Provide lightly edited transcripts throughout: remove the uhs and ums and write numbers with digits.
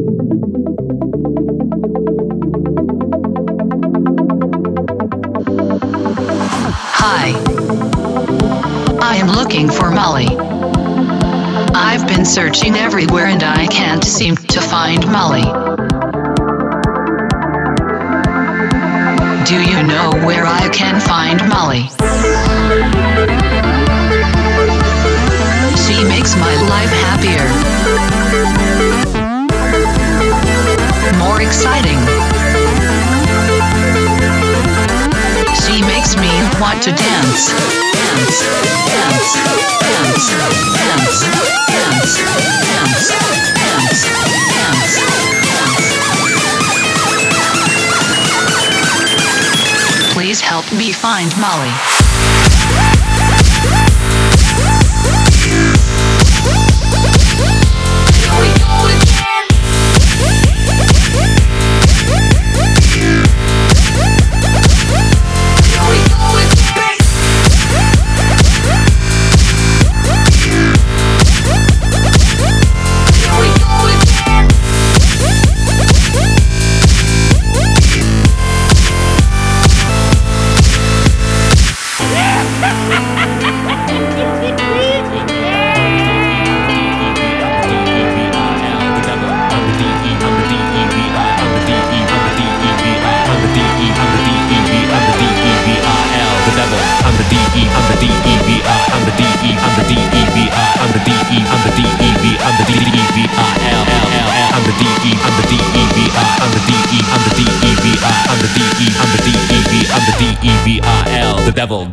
Hi. I am looking for Molly. I've been searching everywhere and I can't seem to find Molly. Do you know where I can find Molly? She makes my life happier, more exciting. She makes me want to dance, dance, dance, dance, dance, dance, dance, dance, dance, dance. Please help me find Molly. The devil.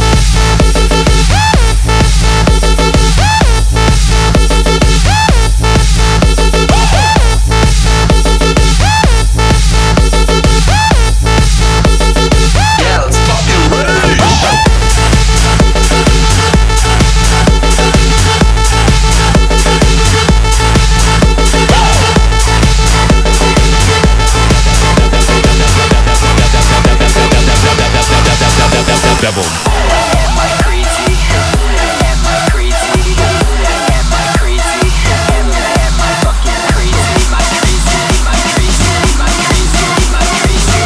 Devil. Am I crazy? Am I crazy? Am I crazy? Am I fucking crazy? Am I crazy? Am I crazy? Am I crazy? Am I crazy?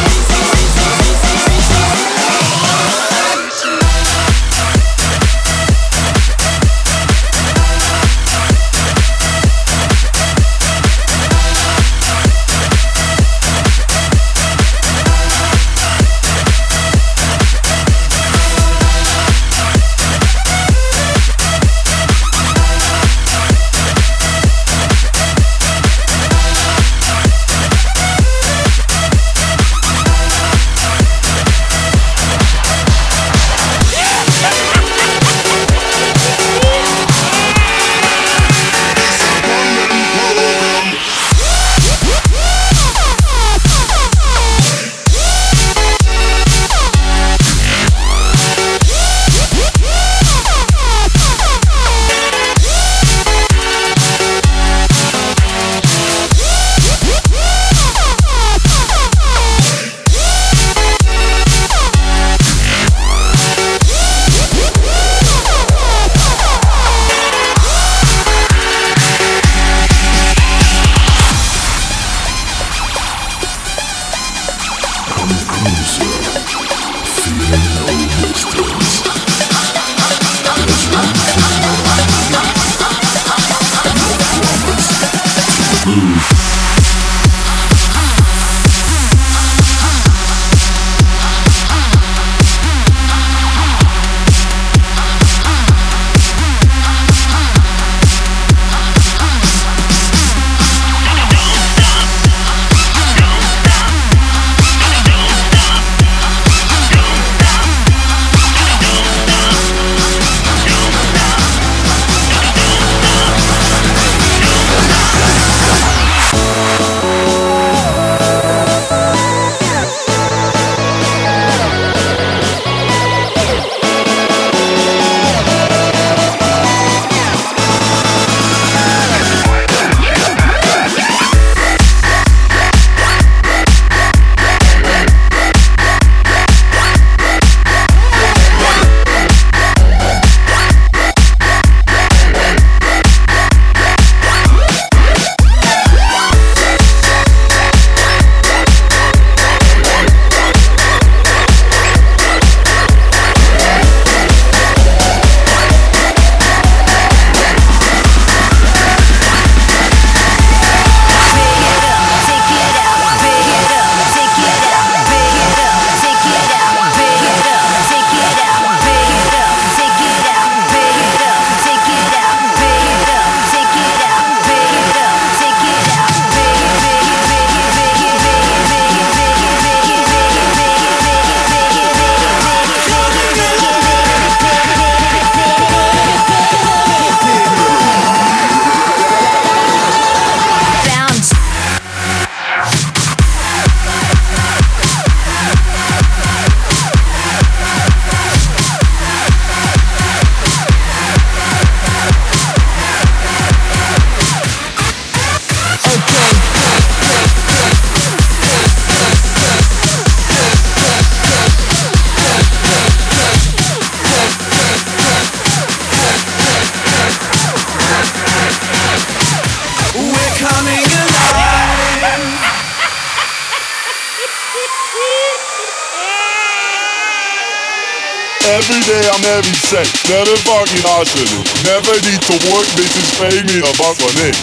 Every day I'm heavy set, never fucking hustling. Never need to work, bitches pay me a buck on it.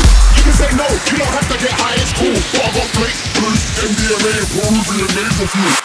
Peruvian nasal fuel.